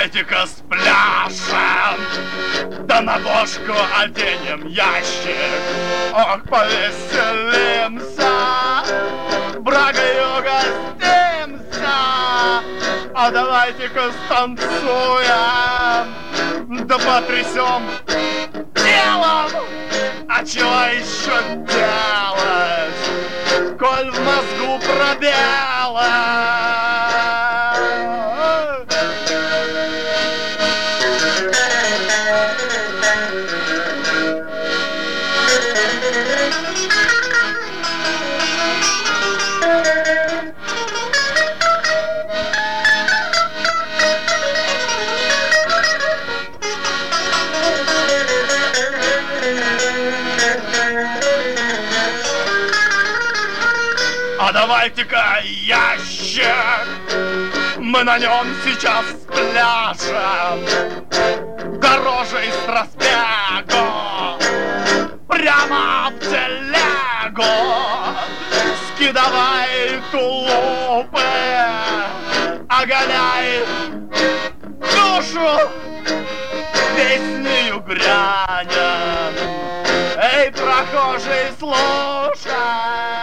давайте-ка спляшем, да на бошку оденем ящик. Ох, повеселимся, брагою гостимся, а давайте-ка станцуем, да потрясем телом. А чего еще делать, коль в мозгу пробелы? А давайте-ка ящик, мы на нем сейчас пляшем, дорожей с разбегу, прямо в телегу. Скидывай тулупы, оголяй душу, песнею грянем. Эй, прохожий, слушай.